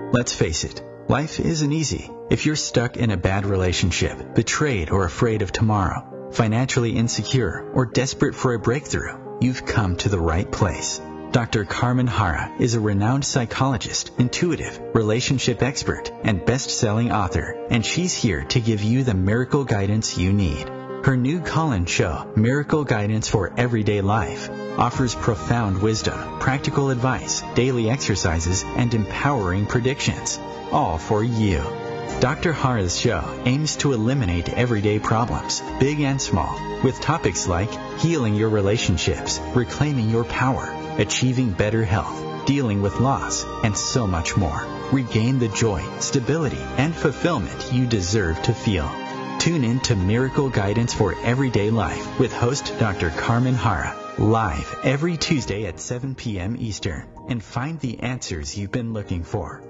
Let's face it, life isn't easy. If you're stuck in a bad relationship, betrayed or afraid of tomorrow, financially insecure, or desperate for a breakthrough, you've come to the right place. Dr. Carmen Hara is a renowned psychologist, intuitive, relationship expert, and best-selling author, and she's here to give you the miracle guidance you need. Her new call-in show, Miracle Guidance for Everyday Life, offers profound wisdom, practical advice, daily exercises, and empowering predictions, all for you. Dr. Hara's show aims to eliminate everyday problems, big and small, with topics like healing your relationships, reclaiming your power, achieving better health, dealing with loss, and so much more. Regain the joy, stability, and fulfillment you deserve to feel. Tune in to Miracle Guidance for Everyday Life with host Dr. Carmen Hara, live every Tuesday at 7 p.m. Eastern, and find the answers you've been looking for.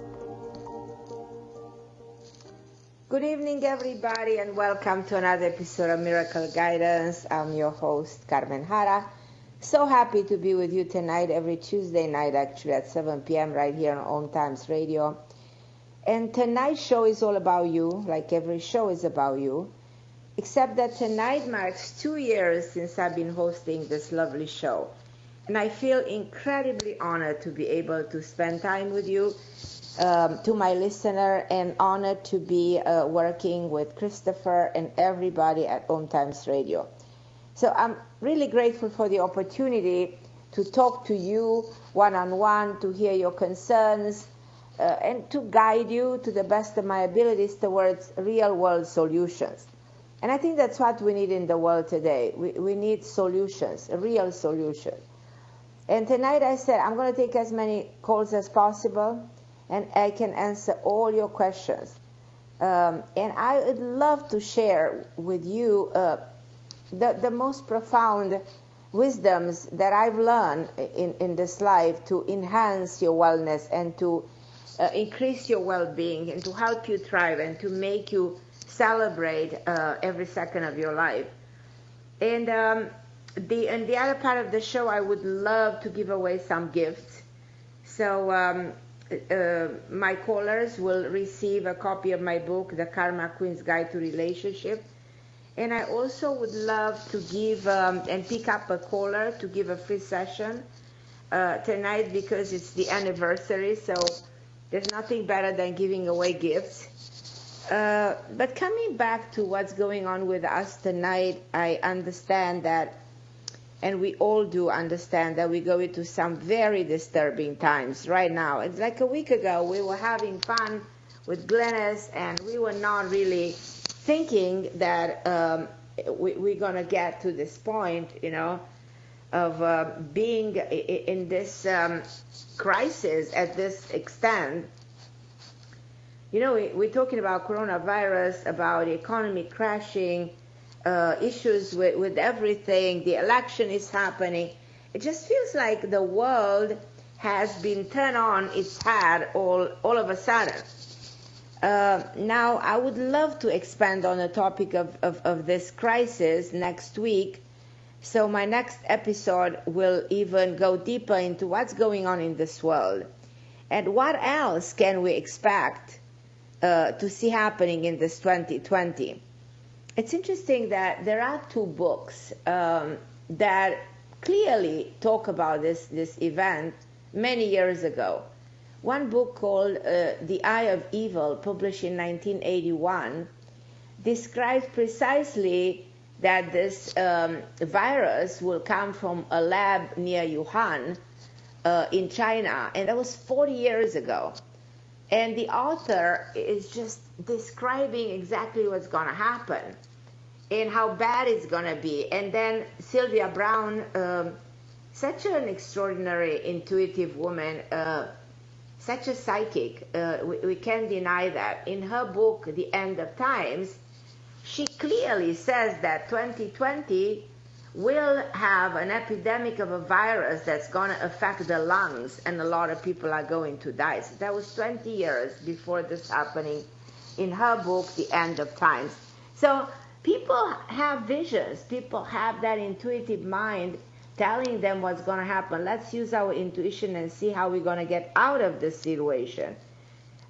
Good evening, everybody, and welcome to another episode of Miracle Guidance. I'm your host, Carmen Hara. So happy to be with you tonight, every Tuesday night, actually, at 7 p.m. right here on Om Times Radio. And tonight's show is all about you, like every show is about you, except that tonight marks 2 years since I've been hosting this lovely show. And I feel incredibly honored to be able to spend time with you, to my listener, and honored to be working with Christopher and everybody at Om Times Radio. So I'm really grateful for the opportunity to talk to you one-on-one, to hear your concerns, and to guide you to the best of my abilities towards real-world solutions. And I think that's what we need in the world today. We need solutions, real solutions. And tonight I said I'm going to take as many calls as possible, and I can answer all your questions. And I would love to share with you the most profound wisdoms that I've learned in this life to enhance your wellness and to increase your well-being and to help you thrive and to make you celebrate every second of your life. And the other part of the show, I would love to give away some gifts. So my callers will receive a copy of my book, The Karma Queen's Guide to Relationship. And I also would love to give and pick up a caller to give a free session tonight because it's the anniversary. So there's nothing better than giving away gifts. But coming back to what's going on with us tonight, I understand that, and we all do understand that we go into some very disturbing times right now. It's like a week ago, we were having fun with Glennis, and we were not really thinking that we're going to get to this point, of being in this crisis at this extent. We're talking about coronavirus, about the economy crashing, issues with everything. The election is happening. It just feels like the world has been turned on its head all of a sudden. Now, I would love to expand on the topic of this crisis next week. So my next episode will even go deeper into what's going on in this world and what else can we expect to see happening in this 2020. It's interesting that there are 2 books that clearly talk about this event many years ago. One book called The Eye of Evil, published in 1981, describes precisely that this virus will come from a lab near Wuhan in China, and that was 40 years ago. And the author is just describing exactly what's going to happen and how bad it's going to be. And then Sylvia Browne, such an extraordinary, intuitive woman, such a psychic, we can't deny that. In her book, The End of Times, she clearly says that 2020 will have an epidemic of a virus that's going to affect the lungs, and a lot of people are going to die. So that was 20 years before this happening in her book, The End of Times. So people have visions. People have that intuitive mind telling them what's going to happen. Let's use our intuition and see how we're going to get out of this situation.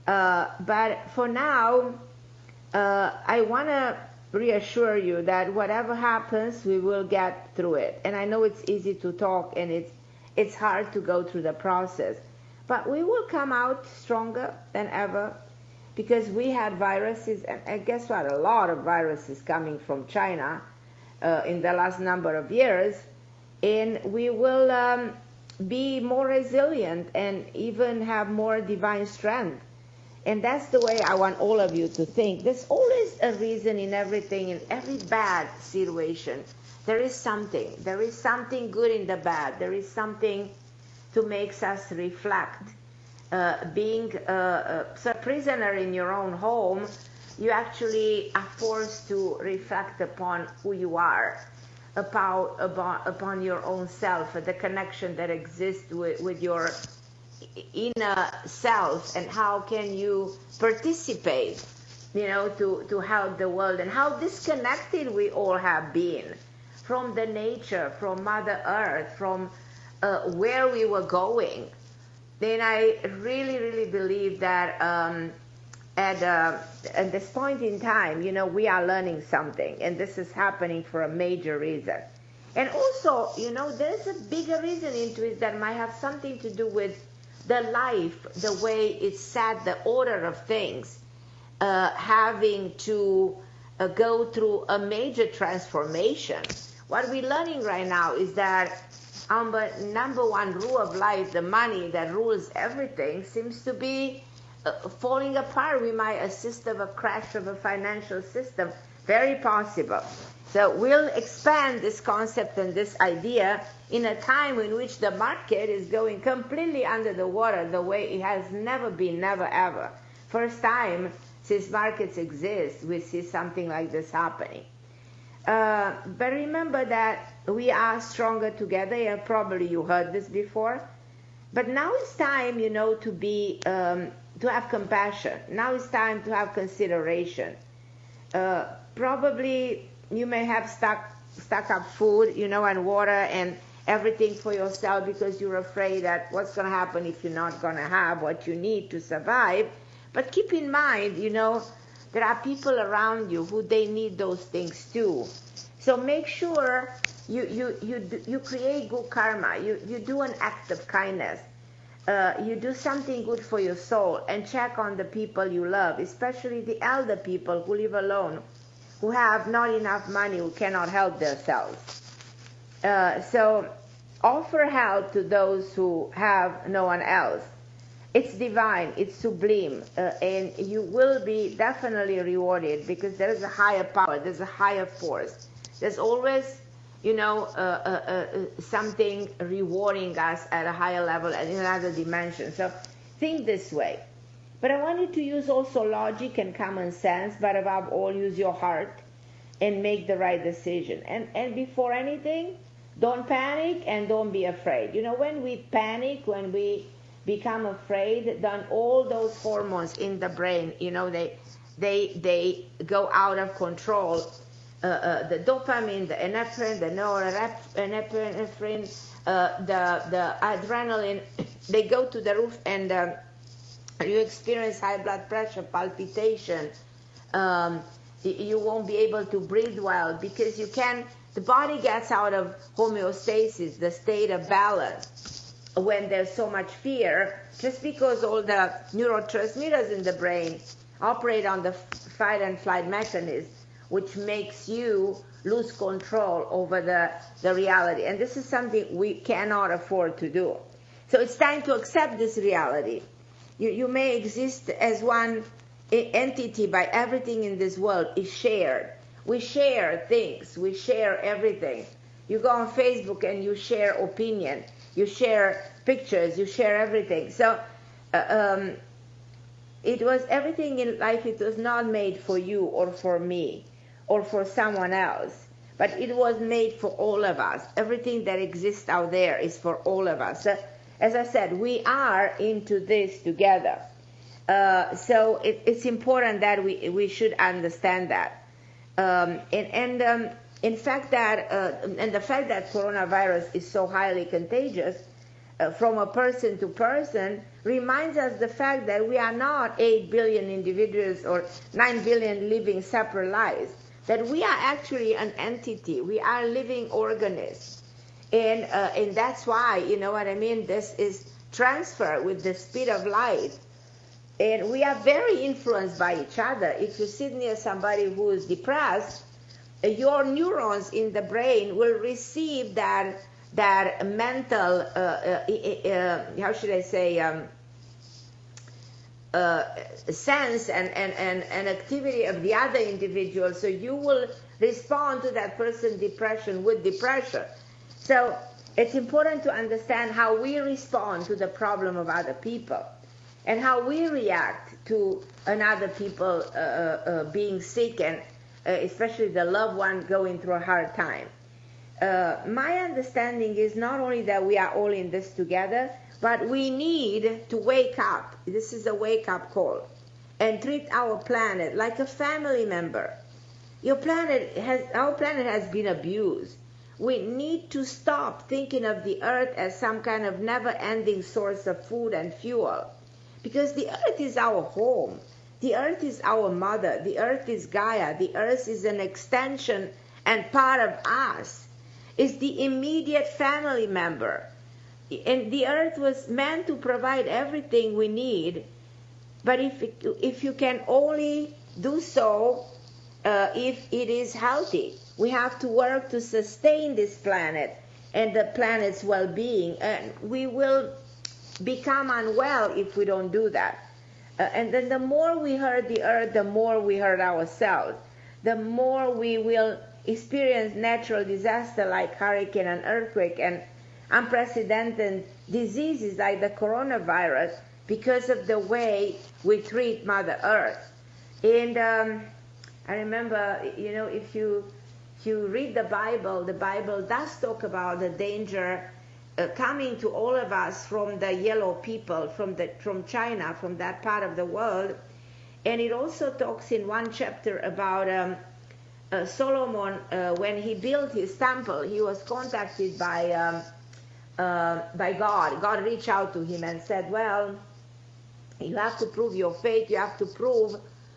But for now, I want to reassure you that whatever happens, we will get through it. And I know it's easy to talk and it's hard to go through the process. But we will come out stronger than ever because we had viruses, and guess what? A lot of viruses coming from China in the last number of years. And we will be more resilient and even have more divine strength. And that's the way I want all of you to think. There's always a reason in everything, in every bad situation. There is something. There is something good in the bad. There is something to make us reflect. Being a prisoner in your own home, you actually are forced to reflect upon who you are, upon your own self, the connection that exists with your inner self, and how can you participate, to help the world, and how disconnected we all have been from the nature, from Mother Earth, from where we were going. Then I really, really believe that at this point in time, we are learning something, and this is happening for a major reason. And also, there's a bigger reason into it that might have something to do with the life, the way it's set, the order of things, having to go through a major transformation. What we're learning right now is that our number one rule of life, the money that rules everything, seems to be falling apart. We might assist of a crash of a financial system. Very possible. So we'll expand this concept and this idea in a time in which the market is going completely under the water the way it has never been, never ever. First time since markets exist, we see something like this happening. But remember that we are stronger together. Yeah, probably you heard this before. But now it's time, to have compassion. Now it's time to have consideration. Probably you may have stuck up food, and water and everything for yourself because you're afraid that what's going to happen if you're not going to have what you need to survive. But keep in mind, there are people around you who they need those things too. So make sure you create good karma. You do an act of kindness. You do something good for your soul, and check on the people you love, especially the elder people who live alone, who have not enough money, who cannot help themselves. So offer help to those who have no one else. It's divine, it's sublime, and you will be definitely rewarded because there is a higher power, there's a higher force. There's always, something rewarding us at a higher level and in another dimension. So think this way. But I want you to use also logic and common sense, but above all, use your heart and make the right decision. And before anything, don't panic and don't be afraid. When we panic, when we become afraid, then all those hormones in the brain, they go out of control. The dopamine, the epinephrine, the norepinephrine, the adrenaline, they go to the roof, and you experience high blood pressure, palpitation. You won't be able to breathe well because the body gets out of homeostasis, the state of balance, when there's so much fear, just because all the neurotransmitters in the brain operate on the fight and flight mechanism, which makes you lose control over the reality. And this is something we cannot afford to do. So it's time to accept this reality. You may exist as one entity, but everything in this world is shared. We share things. We share everything. You go on Facebook and you share opinion. You share pictures. You share everything. So everything in life, it was not made for you or for me or for someone else, but it was made for all of us. Everything that exists out there is for all of us. So, as I said, we are into this together. So it's important that we should understand that. In fact that and the fact that coronavirus is so highly contagious from a person to person reminds us the fact that we are not 8 billion individuals or 9 billion living separate lives, that we are actually an entity. We are living organisms. And that's why, you know what I mean, this is transfer with the speed of light. And we are very influenced by each other. If you sit near somebody who is depressed, your neurons in the brain will receive that mental, how should I say, sense and activity of the other individual. So you will respond to that person's depression with depression. So it's important to understand how we respond to the problem of other people and how we react to another people being sick and especially the loved one going through a hard time. My understanding is not only that we are all in this together, but we need to wake up. This is a wake-up call. And treat our planet like a family member. Our planet has been abused. We need to stop thinking of the earth as some kind of never-ending source of food and fuel. Because the earth is our home. The earth is our mother. The earth is Gaia. The earth is an extension and part of us. It's the immediate family member. And the earth was meant to provide everything we need. But if you can only do so if it is healthy. We have to work to sustain this planet and the planet's well-being. And we will become unwell if we don't do that. And then the more we hurt the earth, the more we hurt ourselves. The more we will experience natural disaster like hurricane and earthquake and unprecedented diseases like the coronavirus because of the way we treat Mother Earth. And I remember, you know, if you read the Bible does talk about the danger coming to all of us from the yellow people, from China, from that part of the world. And it also talks in one chapter about Solomon, when he built his temple, he was contacted by God. God reached out to him and said, well, you have to prove your faith. You have to prove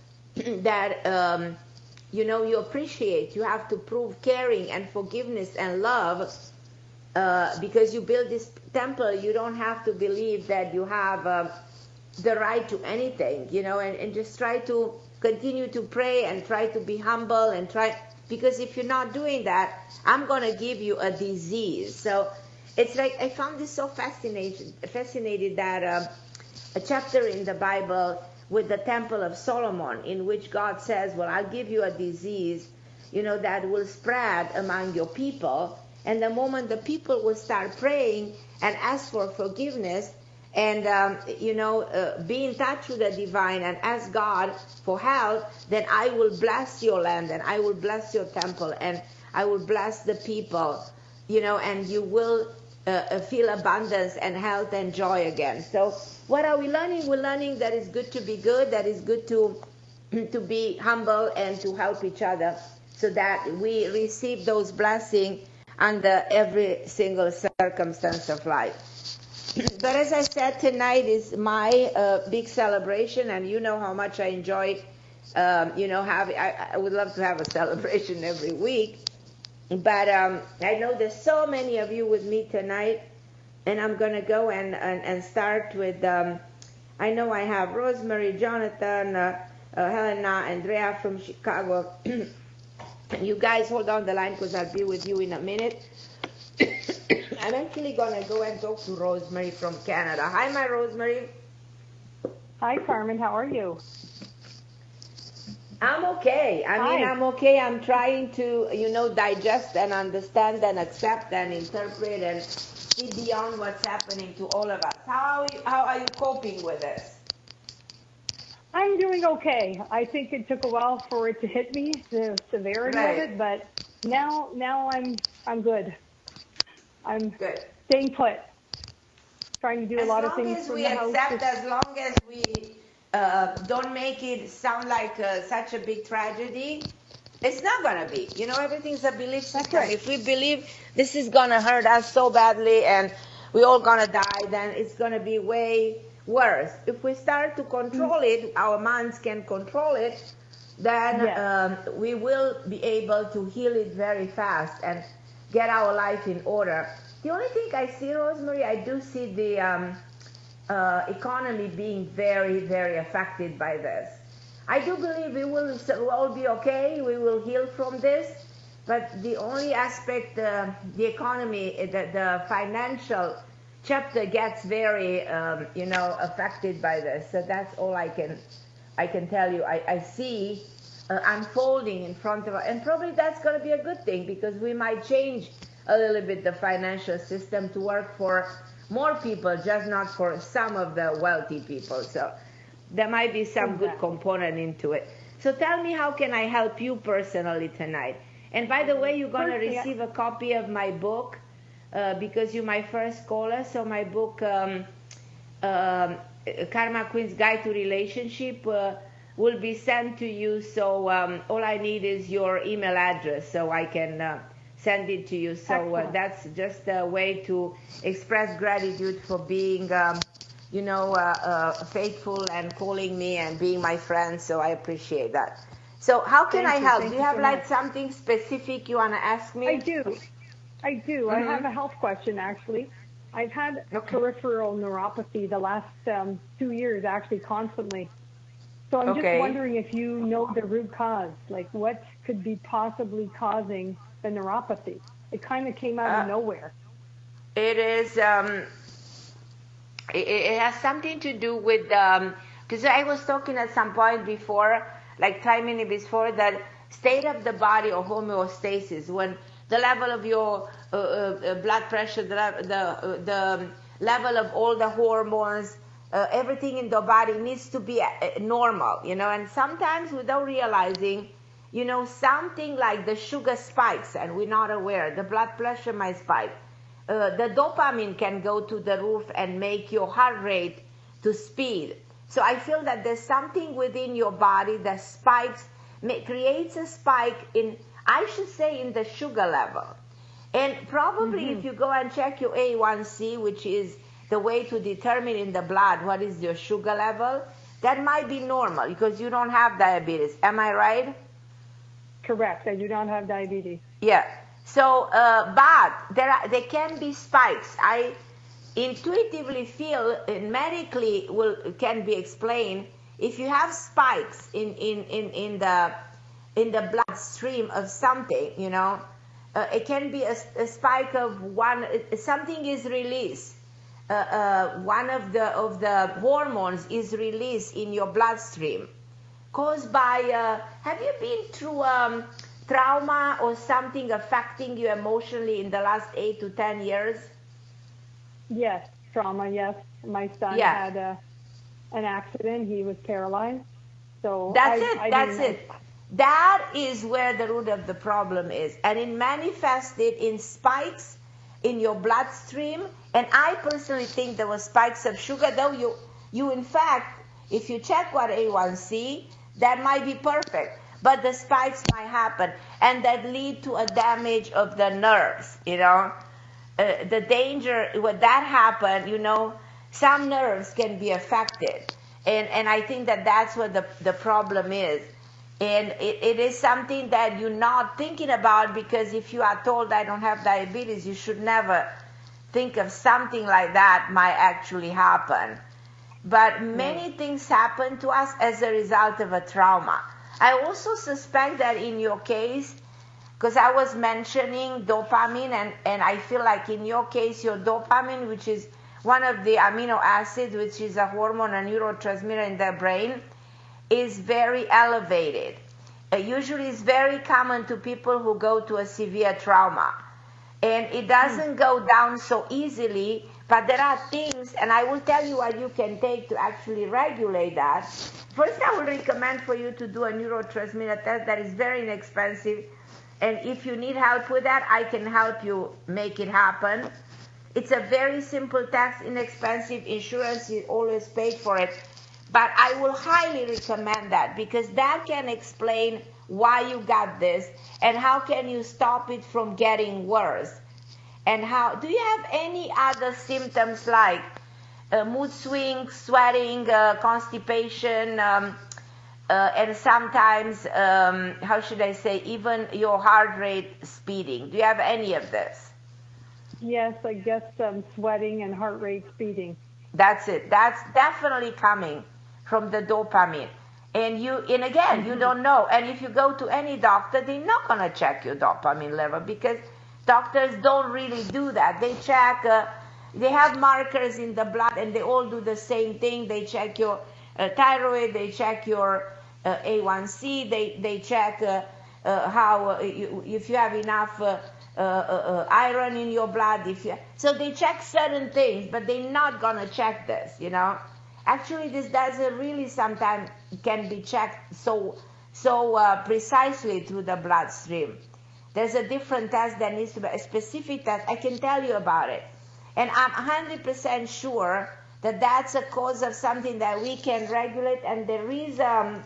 that, you appreciate. You have to prove caring and forgiveness and love. Because you build this temple, you don't have to believe that you have the right to anything, and just try to continue to pray and try to be humble and because if you're not doing that, I'm going to give you a disease. So it's like, I found this so fascinated that a chapter in the Bible with the Temple of Solomon in which God says, well, I'll give you a disease, that will spread among your people. And the moment the people will start praying and ask for forgiveness and, be in touch with the divine and ask God for help, then I will bless your land and I will bless your temple and I will bless the people, and you will feel abundance and health and joy again. So what are we learning? We're learning that it's good to be good, that it's good to be humble and to help each other so that we receive those blessings under every single circumstance of life. But as I said, tonight is my big celebration, and you know how much I enjoy, I would love to have a celebration every week. But I know there's so many of you with me tonight, and I'm going to go and start with, I know I have Rosemary, Jonathan, Helena, Andrea from Chicago. You guys hold on the line because I'll be with you in a minute. I'm actually going to go and talk to Rosemary from Canada. Hi, my Rosemary. Hi, Carmen. How are you? I'm okay. I'm okay. I'm trying to, digest and understand and accept and interpret and see beyond what's happening to all of us. How are you coping with this? I'm doing okay. I think it took a while for it to hit me, the severity of it, but now I'm good. I'm good. Staying put. Trying to do a lot of things from the house. As long as we don't make it sound like such a big tragedy, it's not going to be. Everything's a belief system. That's right. If we believe this is going to hurt us so badly and we're all going to die, then it's going to be way worse. If we start to control it, our minds can control it, then we will be able to heal it very fast and get our life in order. The only thing I see, Rosemary, I do see the economy being very, very affected by this. I do believe we will all be okay. We will heal from this. But the only aspect, the economy, the financial chapter gets very, affected by this. So that's all I can tell you. I see unfolding in front of us. And probably that's going to be a good thing, because we might change a little bit the financial system to work for more people, just not for some of the wealthy people. So there might be some good component into it. So tell me, how can I help you personally tonight? And by the way, you're going to receive a copy of my book because you're my first caller. So my book, Karma Queen's Guide to Relationship, will be sent to you. So all I need is your email address so I can send it to you. So that's just a way to express gratitude for being, faithful and calling me and being my friend. So I appreciate that. So how can I help? Do you have like something specific you want to ask me? I do. Mm-hmm. I have a health question, actually. I've had peripheral neuropathy the last 2 years, actually, constantly. So I'm just wondering if you know the root cause, like what could be possibly causing the neuropathy. It kind of came out of nowhere. It is, it has something to do with, because I was talking at some point before, like 5 minutes before, that state of the body or homeostasis, when the level of your blood pressure, the level of all the hormones, everything in the body needs to be normal, and sometimes without realizing, something like the sugar spikes and we're not aware, the blood pressure might spike. The dopamine can go to the roof and make your heart rate to speed. So I feel that there's something within your body that spikes, creates a spike in the sugar level. And probably if you go and check your A1C, which is the way to determine in the blood what is your sugar level, that might be normal because you don't have diabetes. Am I right? Correct. I do not have diabetes. Yeah. So, but there can be spikes. I intuitively feel, and medically can be explained, if you have spikes in the bloodstream of something, it can be a spike of something is released. One of the hormones is released in your bloodstream, caused by. Have you been through trauma or something affecting you emotionally in the last 8 to 10 years? Yes, trauma. Yes, my son had an accident. He was paralyzed. So that's it. That is where the root of the problem is, and it manifested in spikes in your bloodstream. And I personally think there were spikes of sugar, though you in fact, if you check what A1C, that might be perfect. But the spikes might happen, and that lead to a damage of the nerves, The danger, when that happens, some nerves can be affected. And I think that's what the problem is. And it is something that you're not thinking about, because if you are told I don't have diabetes, you should never think of something like that might actually happen. But many things happen to us as a result of a trauma. I also suspect that in your case, because I was mentioning dopamine, and I feel like in your case, your dopamine, which is one of the amino acids, which is a hormone, a neurotransmitter in the brain, is very elevated. Usually it's very common to people who go to a severe trauma. And it doesn't go down so easily, but there are things, and I will tell you what you can take to actually regulate that. First, I will recommend for you to do a neurotransmitter test that is very inexpensive. And if you need help with that, I can help you make it happen. It's a very simple test, inexpensive. Insurance is always paid for it. But I will highly recommend that, because that can explain why you got this and how can you stop it from getting worse. And how do you have any other symptoms like mood swings, sweating, constipation, and sometimes, how should I say, even your heart rate speeding? Do you have any of this? Yes, I guess sweating and heart rate speeding. That's it. That's definitely coming from the dopamine. And again, you don't know. And if you go to any doctor, they're not going to check your dopamine level because doctors don't really do that. They check, they have markers in the blood and they all do the same thing. They check your thyroid, they check your A1C, they check how if you have enough iron in your blood. So they check certain things, but they're not going to check this, Actually, this doesn't really sometimes can be checked so precisely through the bloodstream. There's a different test that needs to be a specific test. I can tell you about it. And I'm 100% sure that that's a cause of something that we can regulate. And there is a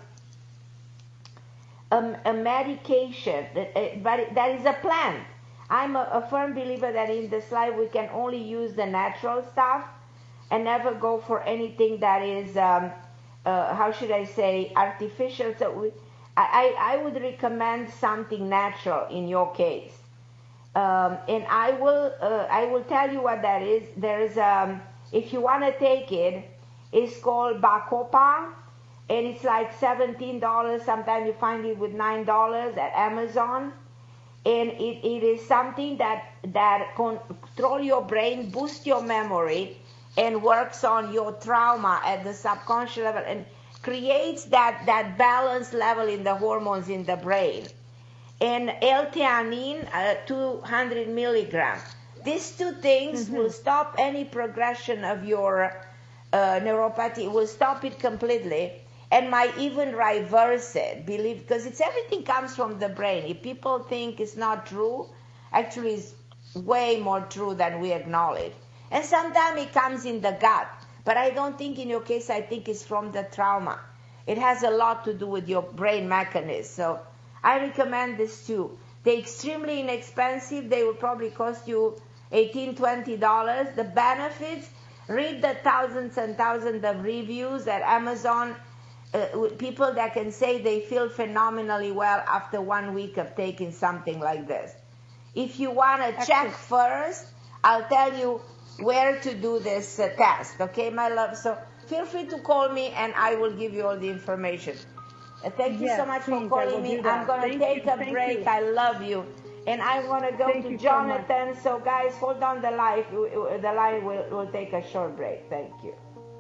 medication, but that is a plant. I'm a firm believer that in this life we can only use the natural stuff and never go for anything that is, how should I say, artificial. So I would recommend something natural in your case. And I will tell you what that is. There's, if you want to take it, it's called Bacopa, and it's like $17. Sometimes you find it with $9 at Amazon. And it is something that control your brain, boost your memory, and works on your trauma at the subconscious level and creates that balanced level in the hormones in the brain. And L-theanine, 200 milligrams. These two things will stop any progression of your neuropathy, will stop it completely, and might even reverse it, because everything comes from the brain. If people think it's not true, actually it's way more true than we acknowledge. And sometimes it comes in the gut, but I don't think in your case, I think it's from the trauma. It has a lot to do with your brain mechanism. So I recommend this too. They're extremely inexpensive. They will probably cost you $18, $20. The benefits, read the thousands and thousands of reviews at Amazon with people that can say they feel phenomenally well after 1 week of taking something like this. If you want to check first, I'll tell you where to do this test. Okay, my love? So feel free to call me and I will give you all the information. Thank you so much for calling me. I'm going to take a break. I love you. And I'm going to go to Jonathan. So guys, hold on the line. The line will take a short break. Thank you.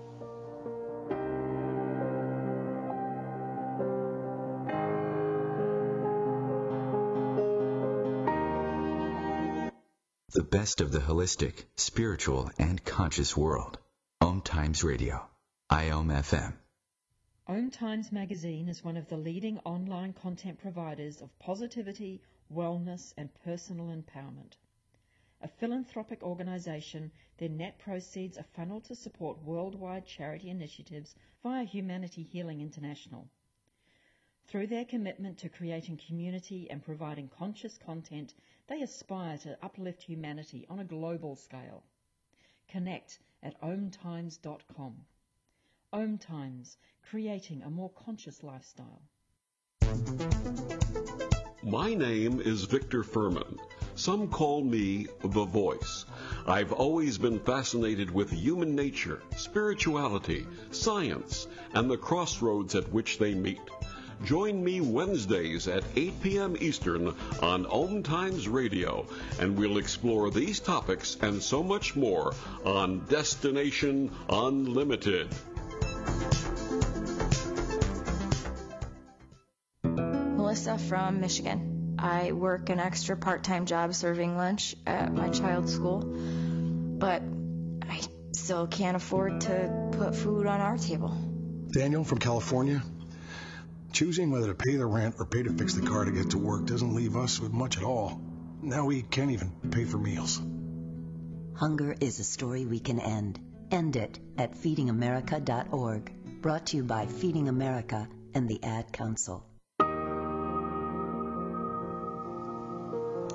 The best of the holistic, spiritual, and conscious world. Om Times Radio. IOM FM. Om Times Magazine is one of the leading online content providers of positivity, wellness, and personal empowerment. A philanthropic organization, their net proceeds are funneled to support worldwide charity initiatives via Humanity Healing International. Through their commitment to creating community and providing conscious content, they aspire to uplift humanity on a global scale. Connect at omtimes.com. Om Times, creating a more conscious lifestyle. My name is Victor Furman. Some call me The Voice. I've always been fascinated with human nature, spirituality, science, and the crossroads at which they meet. Join me Wednesdays at 8 p.m. Eastern on Om Times Radio, and we'll explore these topics and so much more on Destination Unlimited. Melissa from Michigan. I work an extra part-time job serving lunch at my child's school, but I still can't afford to put food on our table. Daniel from California. Choosing whether to pay the rent or pay to fix the car to get to work doesn't leave us with much at all. Now we can't even pay for meals. Hunger is a story we can end. End it at feedingamerica.org. Brought to you by Feeding America and the Ad Council.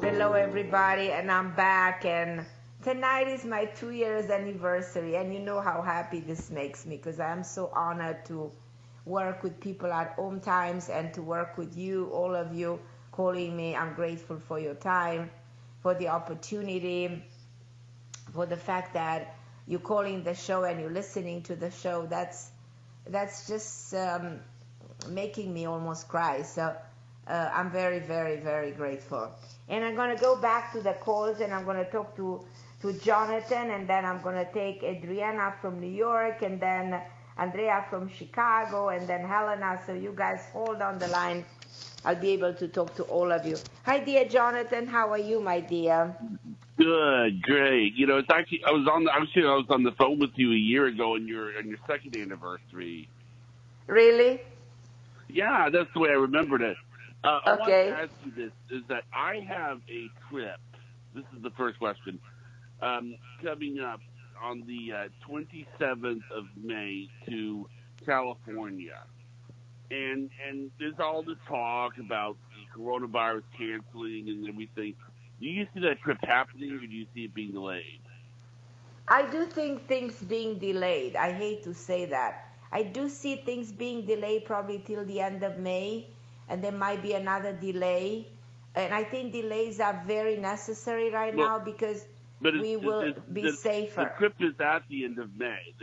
Hello, everybody, and I'm back. And tonight is my 2 years anniversary, and you know how happy this makes me because I'm so honored to work with people at Home Times and to work with you, all of you calling me. I'm grateful for your time, for the opportunity, for the fact that you're calling the show and you're listening to the show. That's just making me almost cry. So I'm very, very, very grateful. And I'm going to go back to the calls, and I'm going to talk to Jonathan, and then I'm going to take Adriana from New York, and then Andrea from Chicago, and then Helena. So you guys hold on the line. I'll be able to talk to all of you. Hi, dear Jonathan. How are you, my dear? Good, great. You know, it's actually I was on the phone with you a year ago on your second anniversary. Really? Yeah, that's the way I remembered it. I want Okay. to ask you this: is that I have a trip. This is the first question. Coming up on the 27th of May to California, and there's all this talk about the coronavirus canceling and everything. Do you see that trip happening, or do you see it being delayed? I do think things being delayed. I hate to say that. I do see things being delayed probably till the end of May, and there might be another delay. And I think delays are very necessary right now because we will be safer. The trip is at the end of May.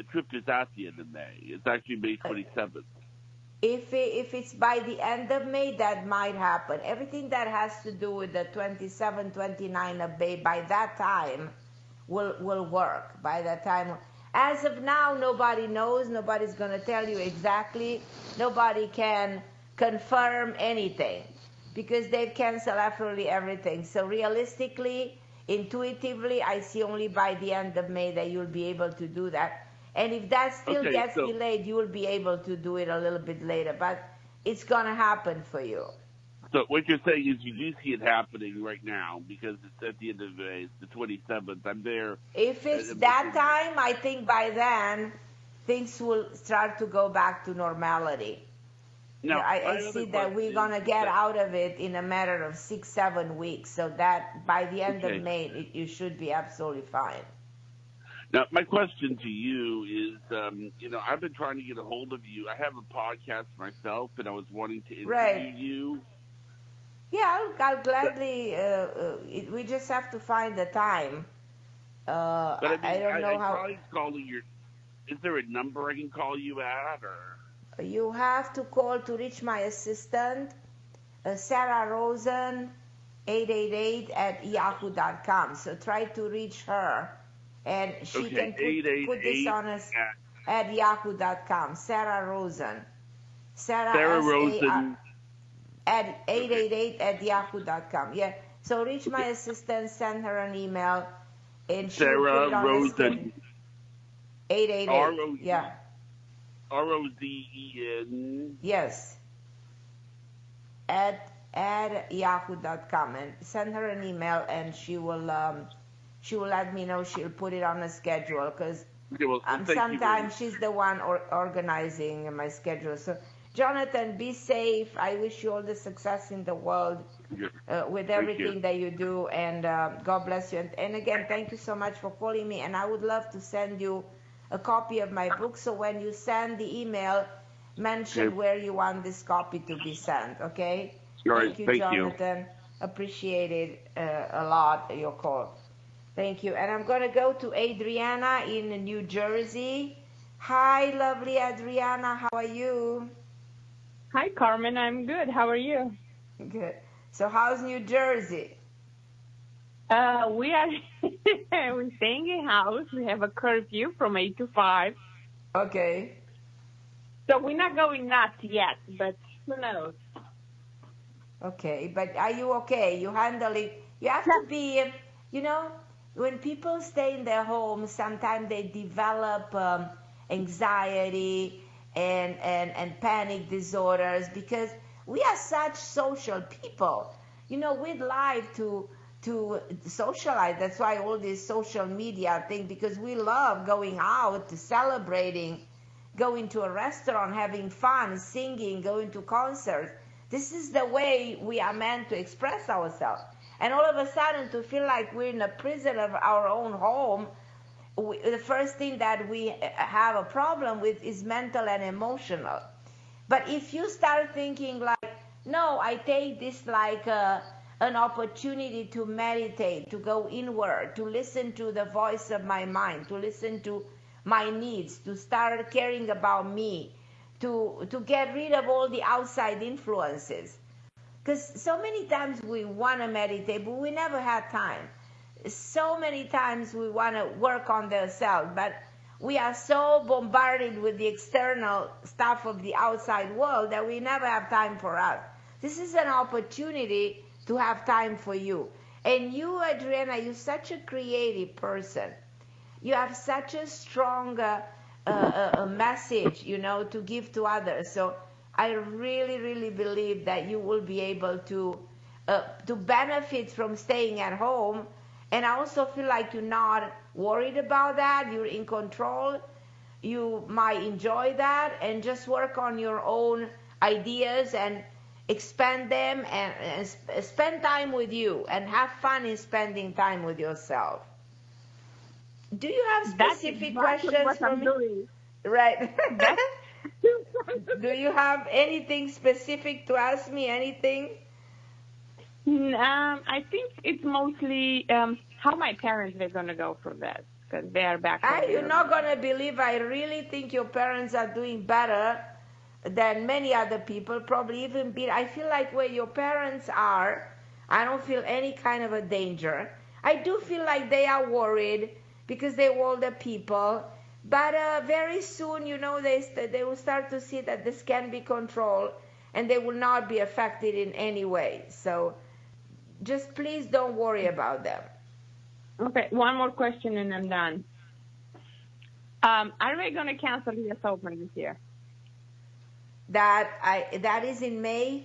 It's actually May 27th. If it's by the end of May, that might happen. Everything that has to do with the 27, 29 of May, by that time, will work. By that time. As of now, nobody knows. Nobody's going to tell you exactly. Nobody can confirm anything because they've canceled absolutely everything. So realistically, intuitively, I see only by the end of May that you'll be able to do that. And if that still gets delayed, you will be able to do it a little bit later. But it's going to happen for you. So what you're saying is you do see it happening right now because it's at the end of May. It's the 27th. I'm there. If it's that time, I think by then things will start to go back to normality. Now, I see that we're going to get out of it in a matter of 6-7 weeks. So that by the end of May, you should be absolutely fine. Now, my question to you is, I've been trying to get a hold of you. I have a podcast myself, and I was wanting to interview you. Yeah, I'll gladly. We just have to find the time. But I don't know how. Is there a number I can call you at, or? You have to call to reach my assistant, Sarah Rosen, 888@yahoo.com. So try to reach her. And she can put this on us at yahoo.com. Sarah Rosen. Sarah Rosen. At 888@yahoo.com. Yeah. So reach my assistant, send her an email, and she will put it on Rosen. 888. Yeah. ROZEN. Yes. At yahoo.com, and send her an email, and she will let me know. She'll put it on a schedule because sometimes she's the one organizing my schedule. So, Jonathan, be safe. I wish you all the success in the world with everything that you do, and God bless you. And again, thank you so much for calling me. And I would love to send you a copy of my book. So when you send the email, mention where you want this copy to be sent. Okay? Thank you, Jonathan. Appreciate it a lot, your call. Thank you. And I'm going to go to Adriana in New Jersey. Hi, lovely Adriana. How are you? Hi, Carmen. I'm good. How are you? Good. So how's New Jersey? We are we're staying in house. We have a curfew from 8 to 5. Okay. So we're not going nuts yet, but who knows? Okay, but are you okay? You handle it. You have to be, when people stay in their homes, sometimes they develop anxiety and panic disorders because we are such social people. We'd like to socialize. That's why all this social media thing, because we love going out, celebrating, going to a restaurant, having fun, singing, going to concerts. This is the way we are meant to express ourselves. And all of a sudden, to feel like we're in a prison of our own home, the first thing that we have a problem with is mental and emotional. But if you start thinking like, no, I take this like an opportunity to meditate, to go inward, to listen to the voice of my mind, to listen to my needs, to start caring about me, to get rid of all the outside influences. Because so many times we want to meditate, but we never have time. So many times we want to work on ourselves, but we are so bombarded with the external stuff of the outside world that we never have time for us. This is an opportunity to have time for you. And you, Adriana, you're such a creative person. You have such a strong message, to give to others. So I really, really believe that you will be able to benefit from staying at home. And I also feel like you're not worried about that. You're in control. You might enjoy that and just work on your own ideas and expand them and spend time with you and have fun in spending time with yourself. Do you have specific questions for me? Doing. Right. Do you have anything specific to ask me? Anything? I think it's mostly how my parents are going to go for this, because they are back. You're not going to believe, I really think your parents are doing better than many other people, probably even better. I feel like where your parents are, I don't feel any kind of a danger. I do feel like they are worried because they're older people, but very soon, they will start to see that this can be controlled and they will not be affected in any way. So just please don't worry about them. Okay, one more question and I'm done. Are we going to cancel the US Open this year? That is in May?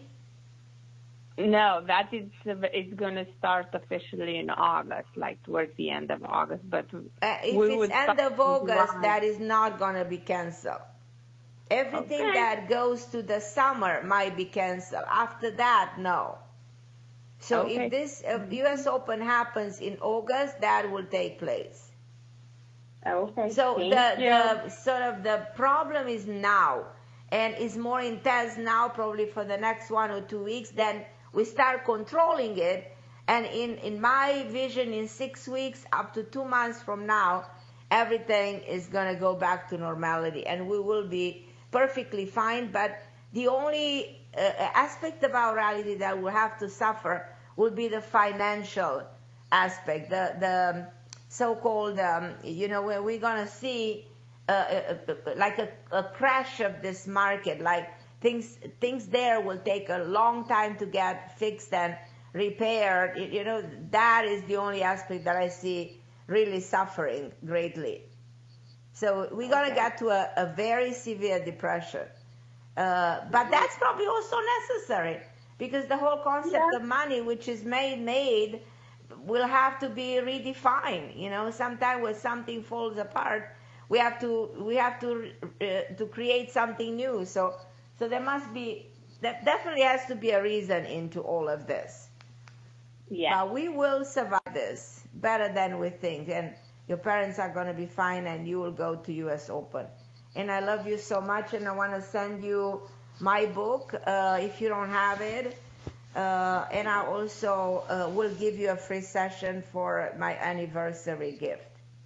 No, it's going to start officially in August, like towards the end of August. But if it's end of August, that is not going to be canceled. Everything that goes to the summer might be canceled. After that, no. So if this U.S. Open happens in August, that will take place. Okay. So the sort of the problem is now, and is more intense now, probably for the next 1 or 2 weeks. Then we start controlling it, and in my vision, in 6 weeks up to 2 months from now, everything is going to go back to normality, and we will be perfectly fine. But the only aspect of our reality that will have to suffer will be the financial aspect, the so-called, where we're going to see like a crash of this market, like things there will take a long time to get fixed and repaired. That is the only aspect that I see really suffering greatly. So we're going to get to a very severe depression. But that's probably also necessary, because the whole concept of money, which is made, will have to be redefined. Sometimes when something falls apart, we have to create something new. So there definitely has to be a reason into all of this. Yeah. But we will survive this better than we think, and your parents are going to be fine, and you will go to U.S. Open. And I love you so much, and I want to send you my book if you don't have it. And I also will give you a free session for my anniversary gift.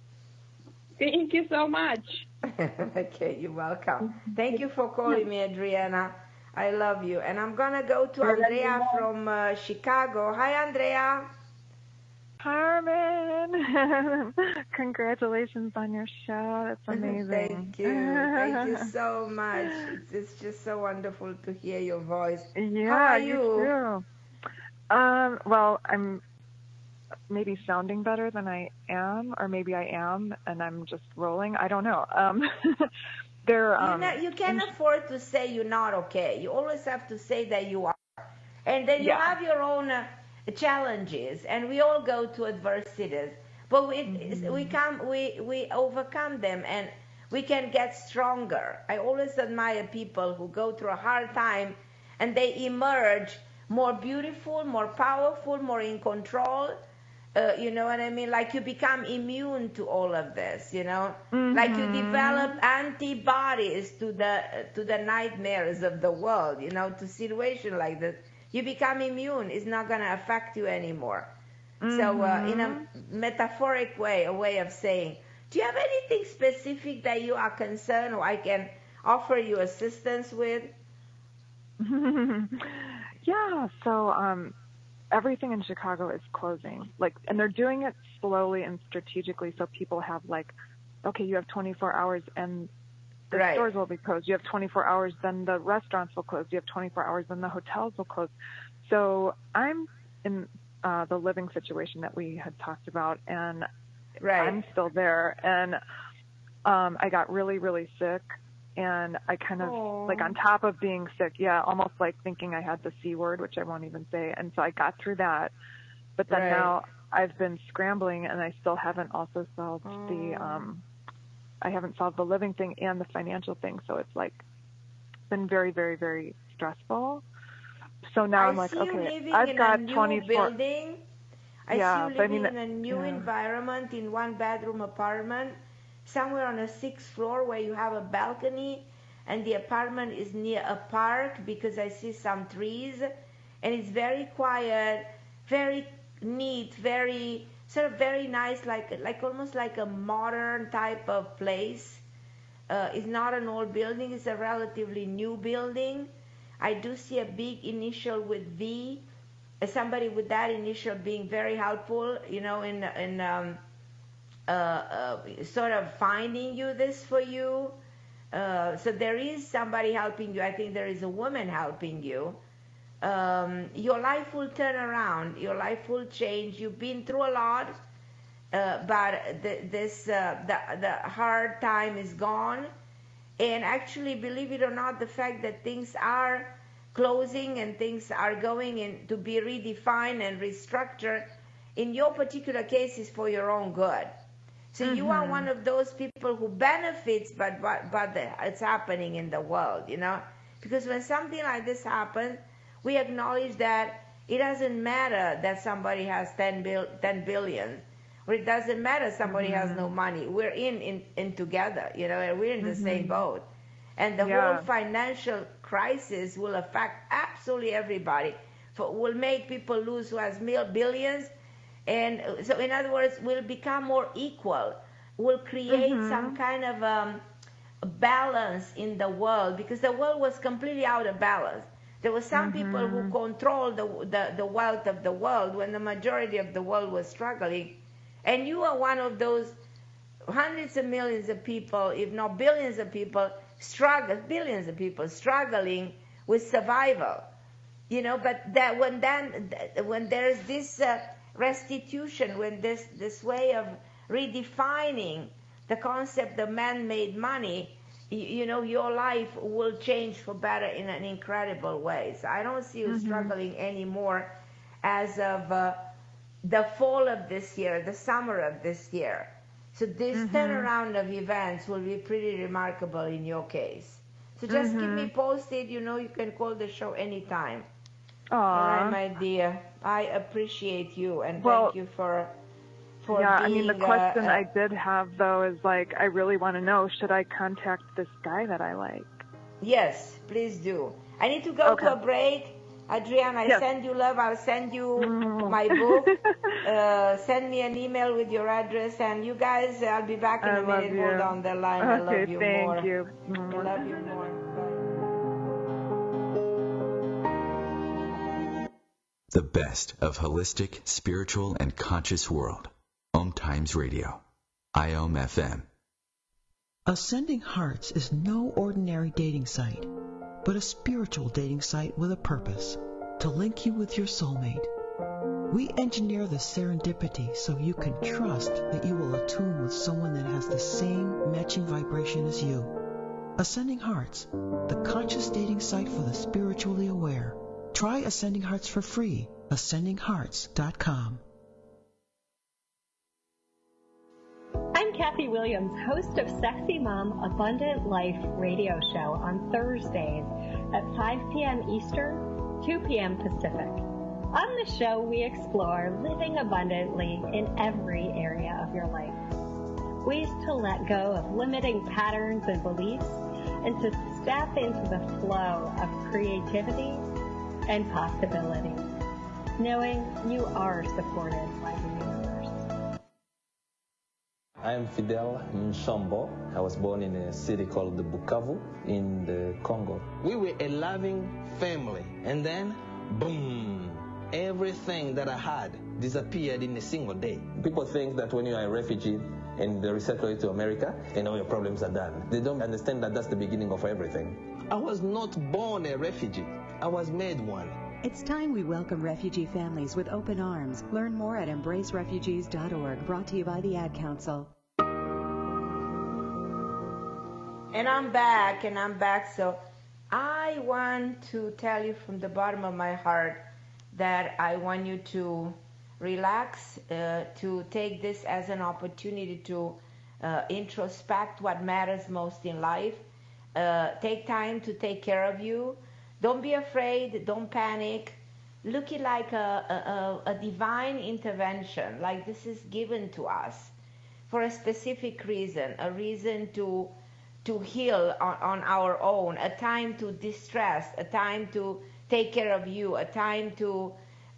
Thank you so much. Okay, you're welcome. Thank you for calling me, Adriana. I love you. And I'm going to go to Andrea from Chicago. Hi, Andrea. Carmen, congratulations on your show. That's amazing. Thank you. Thank you so much. It's just so wonderful to hear your voice. Yeah, how are you? Too. Well, I'm maybe sounding better than I am, or maybe I am, and I'm just rolling. I don't know. You can't afford to say you're not okay. You always have to say that you are. And then you have your own challenges, and we all go to adversities, but we overcome them, and we can get stronger. I always admire people who go through a hard time and they emerge more beautiful, more powerful, more in control. You know what I mean? Like you become immune to all of this, you know? Like you develop antibodies to the nightmares of the world, you know, to situation like this. You become immune. It's not going to affect you anymore. So in a metaphoric way, a way of saying, do you have anything specific that you are concerned or I can offer you assistance with? Yeah, so everything in Chicago is closing. And they're doing it slowly and strategically so people have okay, you have 24 hours and the stores will be closed. You have 24 hours, then the restaurants will close. You have 24 hours, then the hotels will close. So I'm in the living situation that we had talked about, and I'm still there. And I got really, really sick, and I kind of, on top of being sick, almost thinking I had the C word, which I won't even say. And so I got through that. But then now I've been scrambling, and I still haven't also solved I haven't solved the living thing and the financial thing. So it's been very, very, very stressful. So now I'm okay, I've got 24 building. I see you living in a new environment in one bedroom apartment somewhere on a 6th floor where you have a balcony and the apartment is near a park because I see some trees and it's very quiet, very neat, very very nice, like almost like a modern type of place. It's not an old building, it's a relatively new building. I do see a big initial with V, somebody with that initial being very helpful, you know, in sort of finding you this for you. So there is somebody helping you. I think there is a woman helping you. Your life will turn around. Your life will change. You've been through a lot, but the hard time is gone. And actually, believe it or not, the fact that things are closing and things are going in to be redefined and restructured, in your particular case, is for your own good. So you are one of those people who benefits, but it's happening in the world, you know? Because when something like this happens, we acknowledge that it doesn't matter that somebody has 10 billion, or it doesn't matter somebody has no money. We're in together, you know, and we're in the same boat. And the whole financial crisis will affect absolutely everybody. Will make people lose who has billions. And so, in other words, we'll become more equal. We'll create some kind of balance in the world, because the world was completely out of balance. There were some people who controlled the wealth of the world when the majority of the world was struggling. And you are one of those hundreds of millions of people, if not billions of people, billions of people struggling with survival. You know, but that when there's this restitution, when this way of redefining the concept of man-made money, you know, your life will change for better in an incredible way. So I don't see you struggling anymore as of the fall of this year, the summer of this year. So this turnaround of events will be pretty remarkable in your case. So just keep me posted. You know, you can call the show anytime. All right, my dear. I appreciate you, and thank you for being... I mean, the question I did have, though, is I really want to know, should I contact this guy that I like? Yes, please do. I need to go to a break. Adrienne, I send you love. I'll send you my book. Send me an email with your address. And you guys, I'll be back in a minute. Hold on the line. I love you more. Thank you. I love you more. The best of holistic, spiritual, and conscious world. Om Times Radio. IOM FM. Ascending Hearts is no ordinary dating site, but a spiritual dating site with a purpose, to link you with your soulmate. We engineer the serendipity so you can trust that you will attune with someone that has the same matching vibration as you. Ascending Hearts, the conscious dating site for the spiritually aware. Try Ascending Hearts for free. AscendingHearts.com. I'm Kathy Williams, host of Sexy Mom Abundant Life radio show on Thursdays at 5 p.m. Eastern, 2 p.m. Pacific. On the show, we explore living abundantly in every area of your life. Ways to let go of limiting patterns and beliefs and to step into the flow of creativity and possibility, knowing you are supported by the universe. I am Fidel Nshombo. I was born in a city called Bukavu in the Congo. We were a loving family, and then, boom, everything that I had disappeared in a single day. People think that when you are a refugee and they resettle you to America, and all your problems are done. They don't understand that that's the beginning of everything. I was not born a refugee. I was made one. It's time we welcome refugee families with open arms. Learn more at embracerefugees.org, brought to you by the Ad Council. And I'm back. So I want to tell you from the bottom of my heart that I want you to relax, to take this as an opportunity to introspect what matters most in life. Take time to take care of you. Don't be afraid. Don't panic. Look it like a divine intervention, like this is given to us for a specific reason, a reason to heal on our own, a time to distress, a time to take care of you, a time to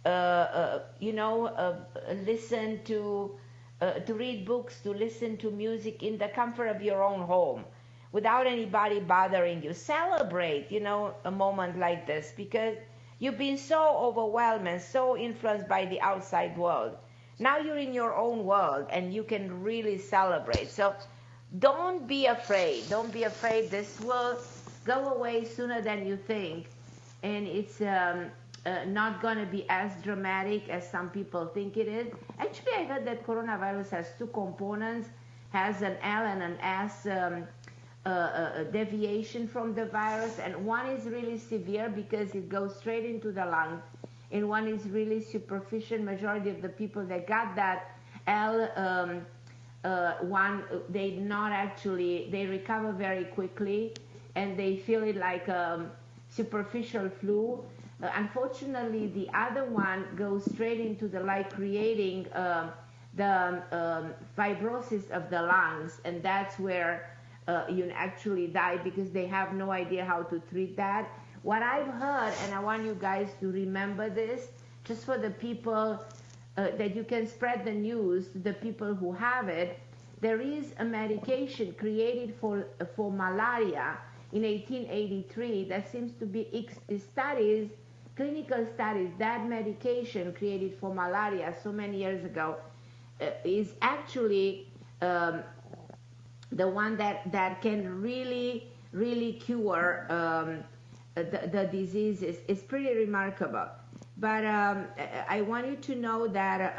listen to read books, to listen to music in the comfort of your own home without anybody bothering you. Celebrate, a moment like this, because you've been so overwhelmed and so influenced by the outside world. Now you're in your own world and you can really celebrate. So don't be afraid. Don't be afraid. This will go away sooner than you think. And it's not going to be as dramatic as some people think it is. Actually, I heard that coronavirus has two components, has an L and an S deviation from the virus. And one is really severe because it goes straight into the lungs. And one is really superficial. Majority of the people that got that L one, they recover very quickly. And they feel it like superficial flu. Unfortunately, the other one goes straight into the creating the fibrosis of the lungs, and that's where you actually die because they have no idea how to treat that. What I've heard, and I want you guys to remember this, just for the people that you can spread the news to the people who have it, there is a medication created for malaria in 1883 that seems to be clinical studies. That medication created for malaria so many years ago is actually the one that can really cure the disease. Is pretty remarkable. But I want you to know that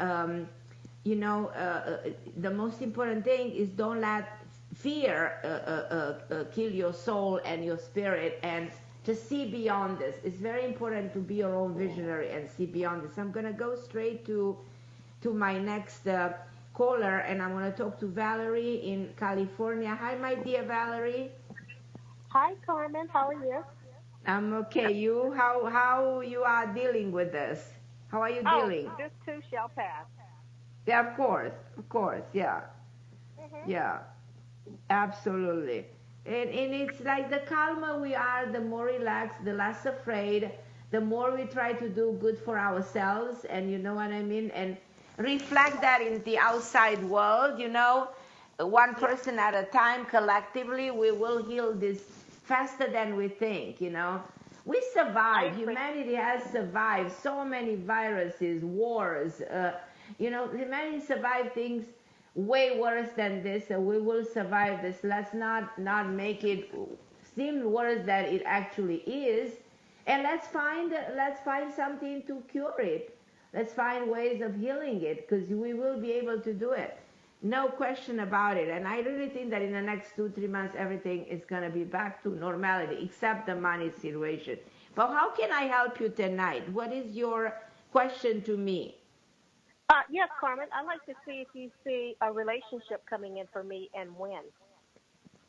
the most important thing is don't let fear kill your soul and your spirit, and to see beyond this. It's very important to be your own visionary and see beyond this. I'm going to go straight to my next caller, and I'm going to talk to Valerie in California. Hi, my dear Valerie. Hi, Carmen. How are you? I'm okay. You? How you are dealing with this? How are you dealing? This too shall pass. Yeah, of course, yeah. Mm-hmm. Yeah, absolutely. And it's like the calmer we are, the more relaxed, the less afraid, the more we try to do good for ourselves, and you know what I mean, and reflect that in the outside world, one person at a time. Collectively, we will heal this faster than we think, We survived. Humanity has survived so many viruses, wars, humanity survived things way worse than this, and we will survive this. Let's not make it seem worse than it actually is, and let's find something to cure it. Let's find ways of healing it, because we will be able to do it, no question about it. And I really think that in the next 2-3 months everything is going to be back to normality, except the money situation. But how can I help you tonight? What is your question to me? Yes, Carmen. I'd like to see if you see a relationship coming in for me and when.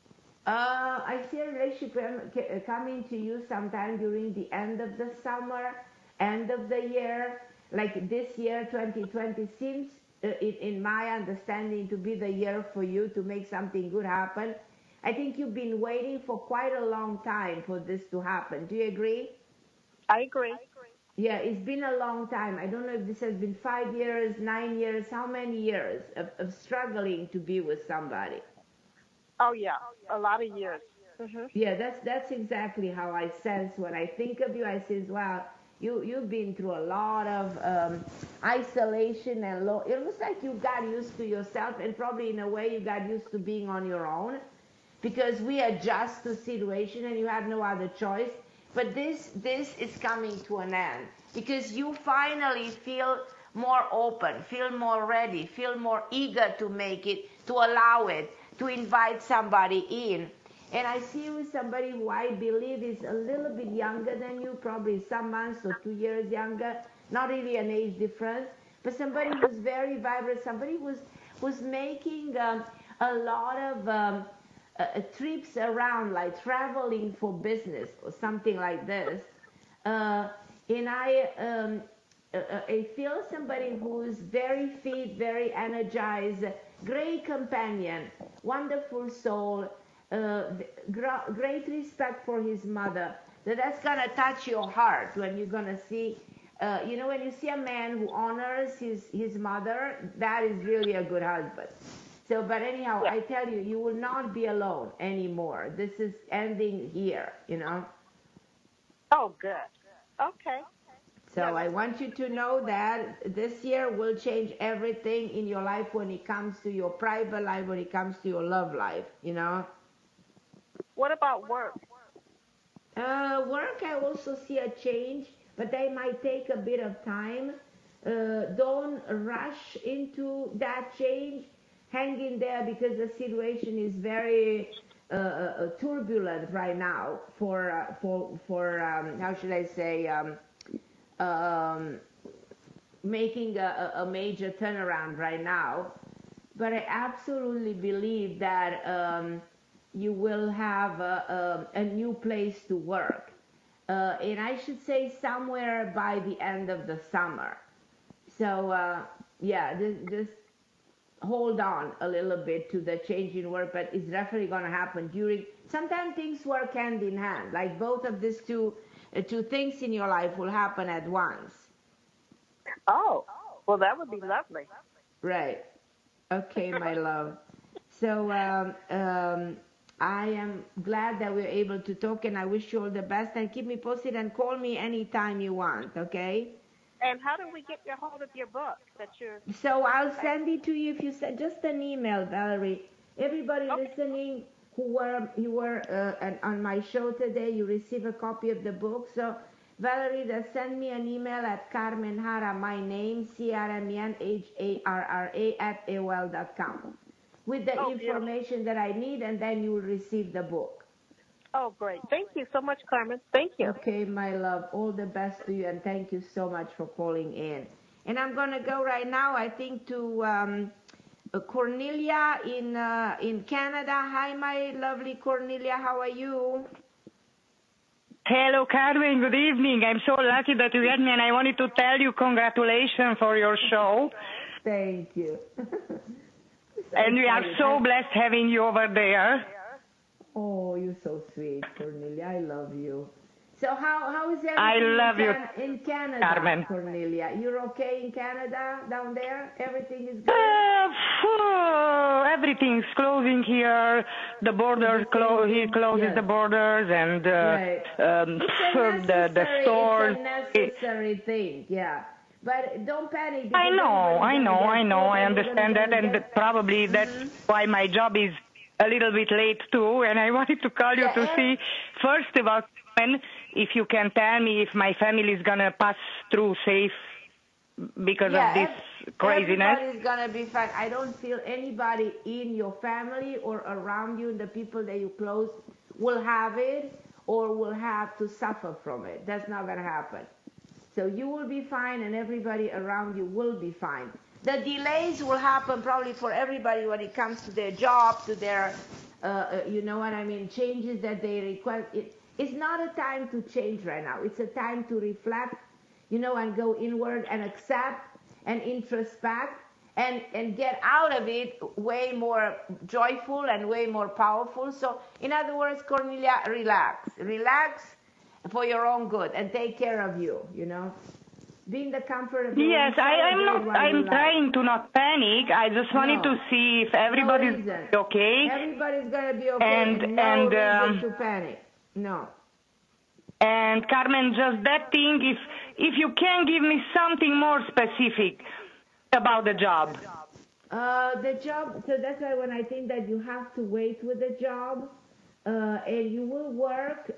I see a relationship coming to you sometime during the end of the summer, end of the year. Like this year, 2020, seems, in my understanding, to be the year for you to make something good happen. I think you've been waiting for quite a long time for this to happen. Do you agree? I agree. Yeah, it's been a long time. I don't know if this has been 5 years, 9 years, how many years of struggling to be with somebody. Oh yeah, a lot of years. Yeah, that's exactly how I sense when I think of you. I says, wow, you've been through a lot of isolation and it looks like you got used to yourself, and probably in a way you got used to being on your own, because we adjust to situation and you had no other choice. But this is coming to an end because you finally feel more open, feel more ready, feel more eager to make it, to allow it, to invite somebody in. And I see you with somebody who I believe is a little bit younger than you, probably some months or 2 years younger, not really an age difference, but somebody who's very vibrant, somebody who's making a lot of trips around, like traveling for business or something like this. And I feel somebody who's very fit, very energized, great companion, wonderful soul, great respect for his mother. That's going to touch your heart when you're going to see, when you see a man who honors his mother, that is really a good husband. So, but anyhow, I tell you, you will not be alone anymore. This is ending here, Oh, good. Okay. So I want you to know that this year will change everything in your life when it comes to your private life, when it comes to your love life, What about work? Work, I also see a change, but they might take a bit of time. Don't rush into that change. Hang in there because the situation is very turbulent right now for how should I say, making a major turnaround right now. But I absolutely believe that you will have a new place to work. And I should say somewhere by the end of the summer. So, just hold on a little bit to the change in work, but it's definitely going to happen sometimes things work hand in hand, like both of these two things in your life will happen at once. Oh, well, that would be lovely. Right. Okay, my love. So I am glad that we're able to talk, and I wish you all the best, and keep me posted and call me anytime you want, okay? And how do we get a hold of your book that you're... So I'll send it to you if you send just an email, Valerie. Everybody listening who were on my show today, you receive a copy of the book. So Valerie, just send me an email at Carmen Hara, my name, CarmenHarra @AOL.com with the information that I need, and then you will receive the book. Oh, great. Thank you so much, Carmen. Thank you. Okay, my love. All the best to you, and thank you so much for calling in. And I'm going to go right now, I think, to Cornelia in Canada. Hi, my lovely Cornelia. How are you? Hello, Carmen. Good evening. I'm so lucky that you had me, and I wanted to tell you congratulations for your show. Thank you. And we are so blessed having you over there. Oh, you're so sweet, Cornelia. I love you. So how is everything I love you, in Canada, Carmen. Cornelia? You're okay in Canada down there? Everything is good? Everything's closing here. The borders he closes the borders, and the stores. It's a necessary thing, yeah. But don't panic. I know. I understand that, and probably that's why my job is a little bit late too, and I wanted to call you to see first about if you can tell me if my family is gonna pass through safe because of this craziness. Everybody's gonna be fine. I don't feel anybody in your family or around you, the people that you close, will have it or will have to suffer from it. That's not gonna happen. So you will be fine, and everybody around you will be fine. The delays will happen probably for everybody when it comes to their job, to their you know what I mean, changes that they request. It's not a time to change right now. It's a time to reflect, you know, and go inward and accept and introspect and get out of it way more joyful and way more powerful. So, in other words, Cornelia, relax. Relax for your own good and take care of you, you know. Be in the comfort of your Yes, I'm trying to not panic. I just wanted to see if everybody's okay. Everybody's going to be okay and no reason to panic. No. And Carmen, just that thing, if you can give me something more specific about the job. The job, so that's why when I think that you have to wait with the job, and you will work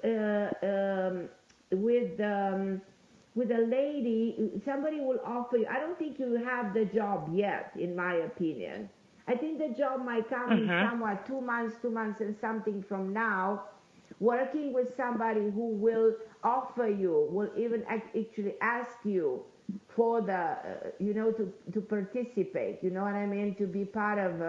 with a lady, somebody will offer you. I don't think you have the job yet, in my opinion. I think the job might come in somewhat 2 months and something from now, working with somebody who will offer you, will even actually ask you for the, you know, to participate, you know what I mean, to be part of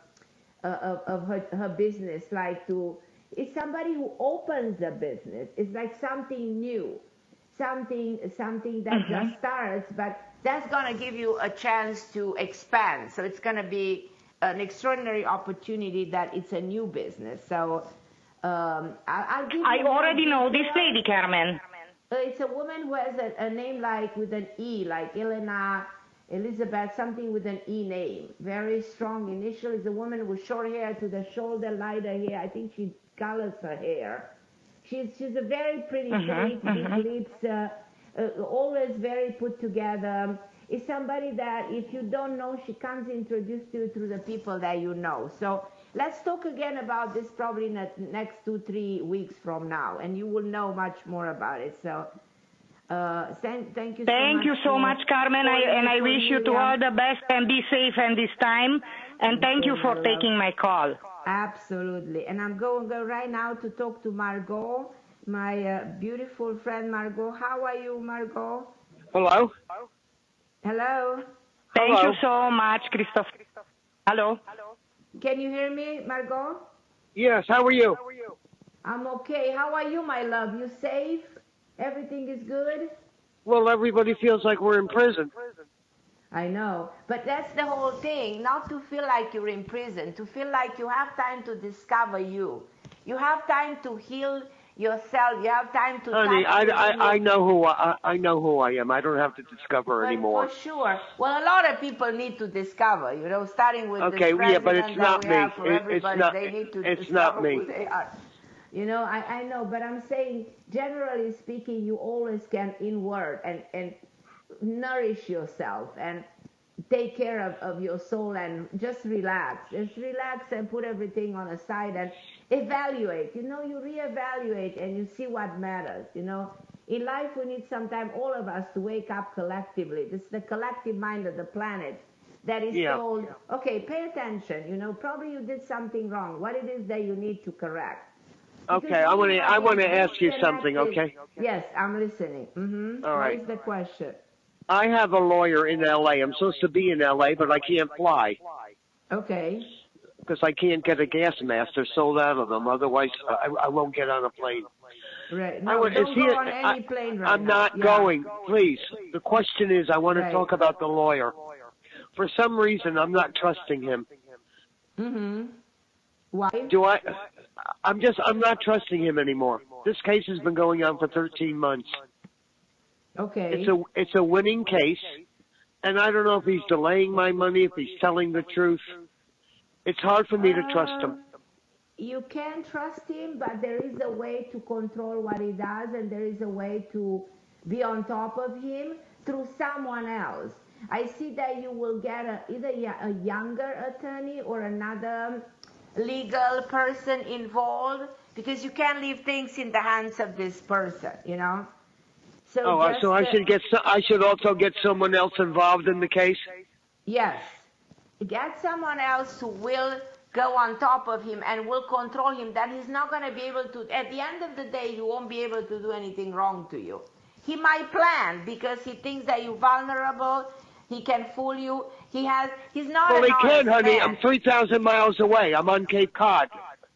her business, like it's somebody who opens a business. It's like something new, something that just starts, but that's going to give you a chance to expand. So it's going to be an extraordinary opportunity that it's a new business. So I'll give you I already know this lady, Carmen. It's a woman who has a name like with an E, like Elena, Elizabeth, something with an E name. Very strong initial. It's a woman with short hair to the shoulder, lighter hair. I think she colors her hair. She's a very pretty face, big lips, always very put together. It's somebody that if you don't know, she comes introduced to you through the people that you know. So let's talk again about this probably in the next 2-3 weeks from now, and you will know much more about it. So thank you so much. Thank you so much, Carmen, and I wish you to all the best and be safe in this time. And thank you for taking my call. Absolutely. And I'm going to go right now to talk to Margot, my beautiful friend Margot. How are you, Margot? Hello. Hello. Thank you so much, Christoph. Hello. Can you hear me, Margot? Yes, how are you? I'm okay. How are you, my love? You safe? Everything is good? Well, everybody feels like we're in prison. I know. But that's the whole thing. Not to feel like you're in prison. To feel like you have time to discover you. You have time to heal yourself. You have time to... Honey, I know who I am. I don't have to discover anymore. For sure. Well, a lot of people need to discover, you know, starting with okay, this yeah, but it's not me. They need to it's discover not me. who they are. You know, I know, but I'm saying, generally speaking, you always can inward and nourish yourself and take care of your soul and just relax. Just relax and put everything on a side and evaluate. You know, you reevaluate and you see what matters. You know, in life we need sometime all of us to wake up collectively. This is the collective mind of the planet that is told, okay, pay attention. You know, probably you did something wrong. What it is that you need to correct. Okay, I want to ask you something, okay? Yes, I'm listening. All right. What is the question? I have a lawyer in L.A. I'm supposed to be in L.A., but I can't fly. Okay. Because I can't get a gas mask. They're sold out of them. Otherwise, I won't get on a plane. Right. No, don't go on any plane right now. I'm not going. Please. The question is, I want to talk about the lawyer. For some reason, I'm not trusting him. Why? I'm not trusting him anymore. This case has been going on for 13 months. Okay. It's a winning case, and I don't know if he's delaying my money, if he's telling the truth. It's hard for me to trust him. You can trust him, but there is a way to control what he does, and there is a way to be on top of him through someone else. I see that you will get either a younger attorney or another legal person involved, because you can't leave things in the hands of this person, you know. So I should also get someone else involved in the case? Yes. Get someone else who will go on top of him and will control him, that he's not going to be able to, at the end of the day, he won't be able to do anything wrong to you. He might plan because he thinks that you're vulnerable, he can fool you, he's not Well, an he can, honey. man. I'm 3,000 miles away. I'm on Cape Cod.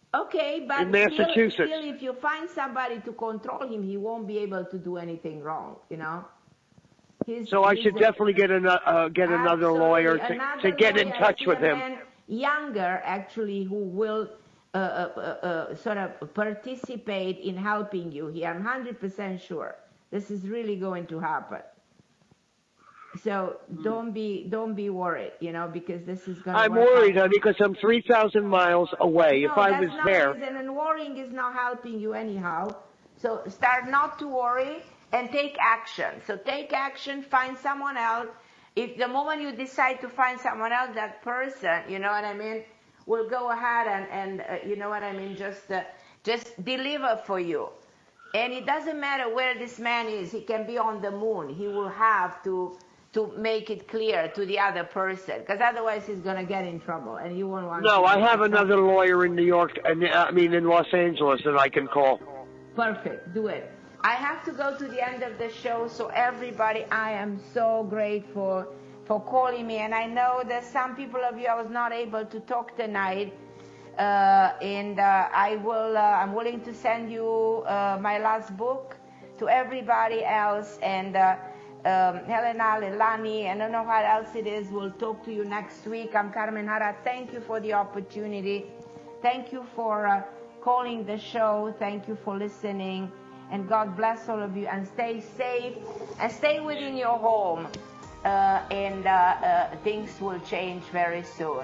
Okay, but in Massachusetts. Still, if you find somebody to control him, he won't be able to do anything wrong, you know? So I should definitely get another lawyer to get in touch with him. Younger, actually, who will sort of participate in helping you here. I'm 100% sure this is really going to happen. So don't be worried, you know, because this is going to I'm worried, honey, because I'm 3,000 miles away. No, if I was there. And worrying is not helping you anyhow. So start not to worry and take action. So take action, find someone else. If the moment you decide to find someone else, that person, you know what I mean, will go ahead and you know what I mean, just deliver for you. And it doesn't matter where this man is. He can be on the moon. He will have to make it clear to the other person, because otherwise he's going to get in trouble, and you won't want to. No, I have another lawyer in New York, in Los Angeles that I can call. Perfect. Do it. I have to go to the end of the show, so everybody, I am so grateful for calling me, and I know that some people of you I was not able to talk tonight, and I'm willing to send you my last book to everybody else, and Helena, Leilani, and I don't know what else it is. We'll talk to you next week. I'm Carmen Hara. Thank you for the opportunity. Thank you for calling the show. Thank you for listening. And God bless all of you. And stay safe. And stay within your home. And things will change very soon.